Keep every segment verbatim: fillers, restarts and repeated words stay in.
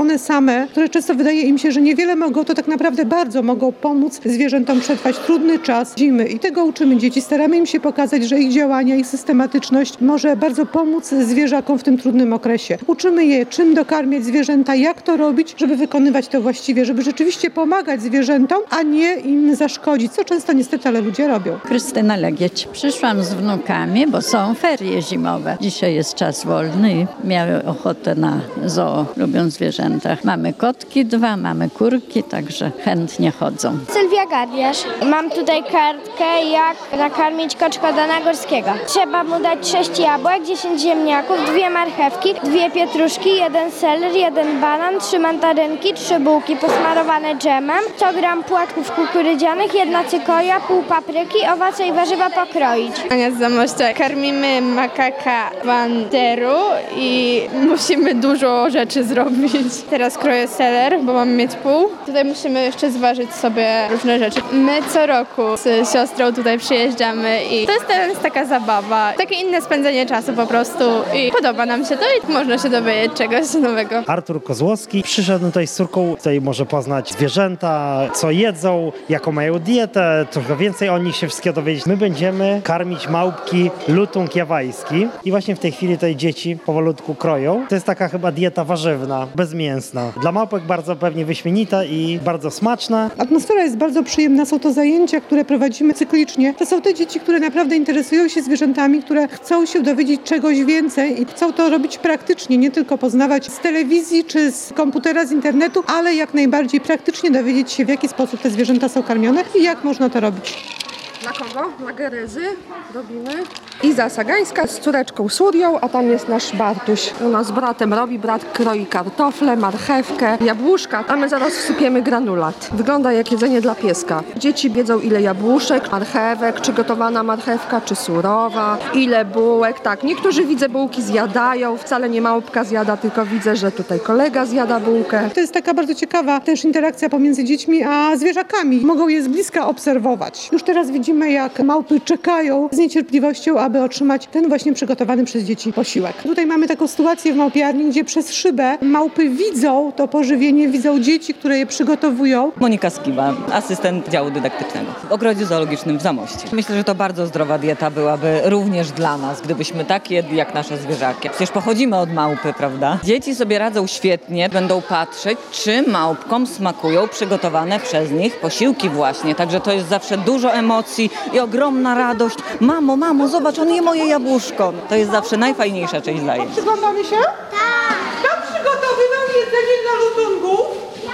one same, które często wydaje im się, że niewiele mogą, to tak naprawdę bardzo mogą pomóc zwierzętom przetrwać trudny czas zimy. I tego uczymy dzieci. Staramy im się pokazać, że ich działania, ich systematyczność może bardzo pomóc zwierzakom w tym trudnym okresie. Uczymy je, czym dokarmiać zwierzęta, jak to robić, żeby wykonywać to właściwie, żeby rzeczywiście pomagać zwierzętom, a nie im zaszkodzić, co często niestety ale ludzie robią. Krystyna Legieć. Przyszłam z wnukami, bo są ferie zimowe. Dzisiaj jest czas wolny i miały ochotę na zoo, lubią zwierzęta. Mamy kotki dwa, mamy kurki, także chętnie chodzą. Sylwia Gardiasz. Mam tutaj kartkę, jak nakarmić koczka Dana Górskiego. Trzeba mu dać sześć jabłek, dziesięć ziemniaków, dwie marchewki, dwie pietruszki, jeden seler, jeden banan, trzy mandarynki, trzy bułki posmarowane dżemem, sto gram płatków kukurydzianych, jedna cykoria, pół papryki, owoce i warzywa pokroić. Ania z Zamościa. Karmimy makaka banderu i musimy dużo rzeczy zrobić. Teraz kroję seler, bo mamy mieć pół. Tutaj musimy jeszcze zważyć sobie różne rzeczy. My co roku z siostrą tutaj przyjeżdżamy i to jest teraz taka zabawa, takie inne spędzenie czasu po prostu i podoba nam się to i można się dowiedzieć czegoś nowego. Artur Kozłowski przyszedł tutaj z córką, tutaj może poznać zwierzęta, co jedzą, jaką mają dietę, trochę więcej o nich się wszystkiego dowiedzieć. My będziemy karmić małpki lutung jawajski i właśnie w tej chwili tutaj dzieci powolutku kroją. To jest taka chyba dieta warzywna, bezmięsna. Dla małpek bardzo pewnie wyśmienita i bardzo smaczna. Atmosfera jest bardzo przyjemna, są to zajęcia, które prowadzimy cyklicznie. To są te dzieci, które naprawdę interesują się zwierzętami, które chcą się dowiedzieć czegoś więcej i chcą to robić praktycznie, nie tylko poznawać z telewizji czy z komputera, z internetu, ale jak najbardziej praktycznie dowiedzieć się, w jaki sposób te zwierzęta są karmione i jak można to robić. Na kogo? Na Gerezy robimy. Iza Sagańska z córeczką Surią, a tam jest nasz Bartuś. U nas z bratem robi, brat kroi kartofle, marchewkę, jabłuszka, a my zaraz wsypiemy granulat. Wygląda jak jedzenie dla pieska. Dzieci wiedzą, ile jabłuszek, marchewek, czy gotowana marchewka, czy surowa, ile bułek. Tak, niektórzy widzę bułki zjadają, wcale nie małpka zjada, tylko widzę, że tutaj kolega zjada bułkę. To jest taka bardzo ciekawa też interakcja pomiędzy dziećmi a zwierzakami. Mogą je z bliska obserwować. Już teraz widzimy, jak małpy czekają z niecierpliwością, aby otrzymać ten właśnie przygotowany przez dzieci posiłek. Tutaj mamy taką sytuację w małpiarni, gdzie przez szybę małpy widzą to pożywienie, widzą dzieci, które je przygotowują. Monika Skiba, asystent działu dydaktycznego w ogrodzie zoologicznym w Zamości. Myślę, że to bardzo zdrowa dieta byłaby również dla nas, gdybyśmy tak jedli jak nasze zwierzaki. Przecież pochodzimy od małpy, prawda? Dzieci sobie radzą świetnie, będą patrzeć, czy małpkom smakują przygotowane przez nich posiłki właśnie. Także to jest zawsze dużo emocji i ogromna radość. Mamo, mamo, zobacz, on je moje jabłuszko. To jest zawsze najfajniejsza część zajęć. Przyglądamy się? Tak! Kto przygotowywał jedzenie dla lutungów?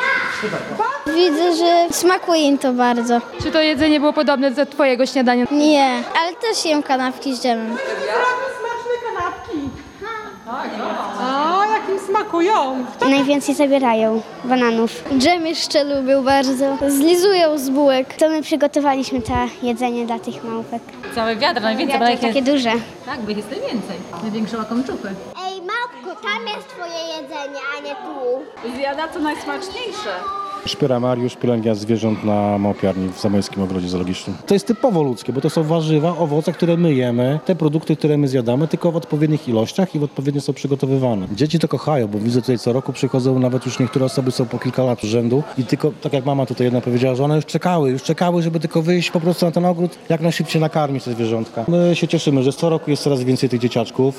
Widzę, że smakuje im to bardzo. Czy to jedzenie było podobne do twojego śniadania? Nie, ale też jem kanapki z dżemem. Smaczne kanapki. A, jak im smakują. Najwięcej zabierają bananów. Dżem jeszcze lubią bardzo. Zlizują z bułek. To my przygotowaliśmy to jedzenie dla tych małpek. Całe wiadro, najwięcej, bo Wiadro takie duże. tak, bo ich jest najwięcej. Największe łakomczuchy. Ej, małpku, tam jest twoje jedzenie, a nie tu. Zjada co najsmaczniejsze. Szpiera Mariusz, pielęgniarz zwierząt na małpiarni w Zamojskim Ogrodzie Zoologicznym. To jest typowo ludzkie, bo to są warzywa, owoce, które my jemy, te produkty, które my zjadamy, tylko w odpowiednich ilościach i w odpowiednio są przygotowywane. Dzieci to kochają, bo widzę tutaj co roku przychodzą, nawet już niektóre osoby są po kilka lat z rzędu i tylko, tak jak mama tutaj jedna powiedziała, że one już czekały, już czekały, żeby tylko wyjść po prostu na ten ogród, jak najszybciej nakarmić te zwierzątka. My się cieszymy, że co roku jest coraz więcej tych dzieciaczków.